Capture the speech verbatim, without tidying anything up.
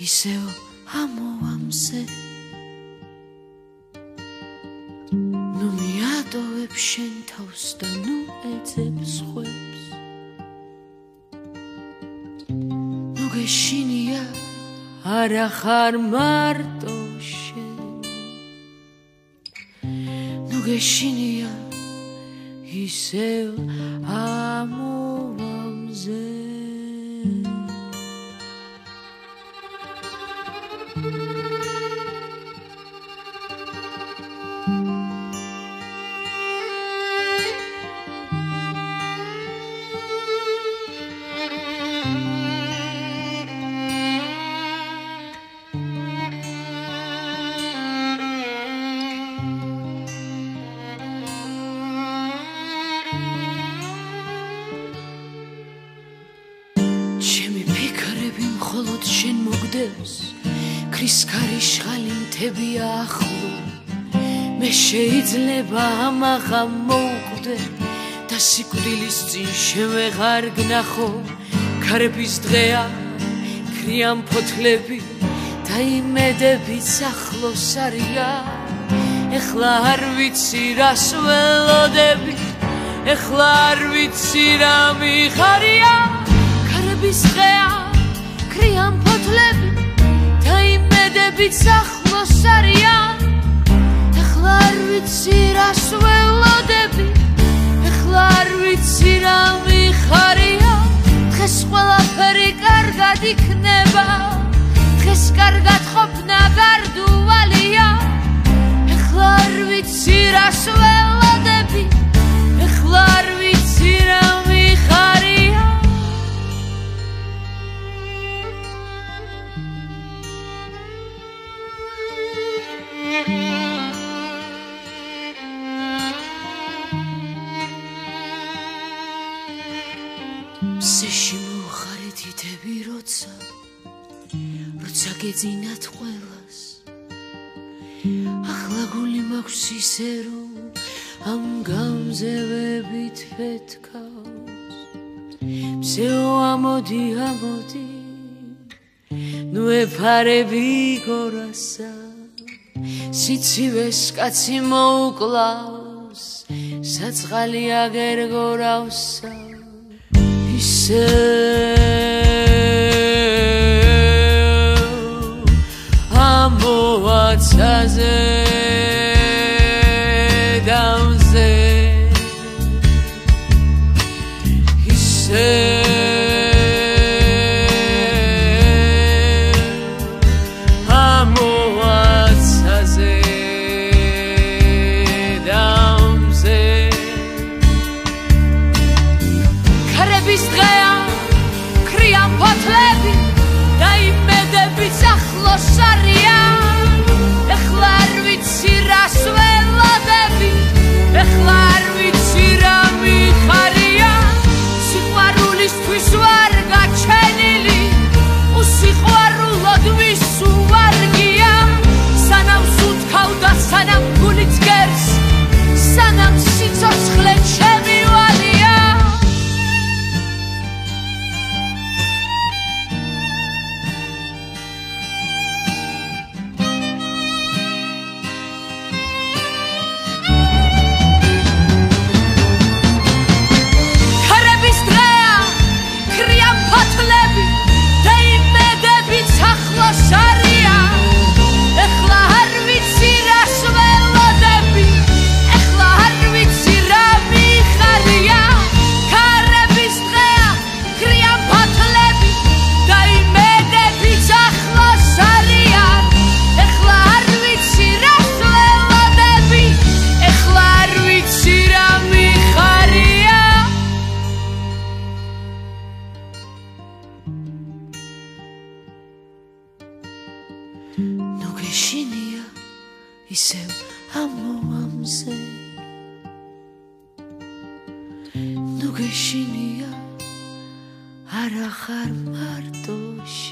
ისევ ამოამზე ნუ მიატოვებ შენ თავს და ნუ ეძებ სხვებს ნუ გეშინია არა ხარ მარტო შენ ნუ გეშინია ისევ ამოამზე მხოლოდ შენ მოგდევს ქრის ქარიშხალი მთებია ახლო მე შეიძლება ამაღა მოვკვდე და სიკვდილის წინ შენ ვეღარ გნახო ქარების დღეა ქრიან ფოთლები და იმედებიც ახლოს არიან ეხლა არ ვიცი რას ველოდები ეხლა არ ვიცი რა მიხარია ქარების დღეა ქრიან ფოთლები და იმედებიც ახლოს არიან ეხლა არ ვიცი რას ველოდები ეხლა არ ვიცი რა მიხარია დღეს ყველაფერი კარგად იქნება დღეს კარგად ყოფნა გარდუვალია ეხლა არ ვიცი რას ველოდები ეხლა არ ვიცი რა მიხარია სეში მოხარე თითები როცა როცა გეძინათ ყველას ახლა გული მაქვს ისე რომ ამ გამზევებით ფეთქავს მსეო ამოდი ამოდი ნუ ეფარები გორასა სიცივეს კაცი მოუკლავს საწყალი აგერ გორავსა ისევ ამოვაცაზე დამზე ისევ ნუ გეშინია ისევ ამოამზე ნუ გეშინია არა ხარ მარტო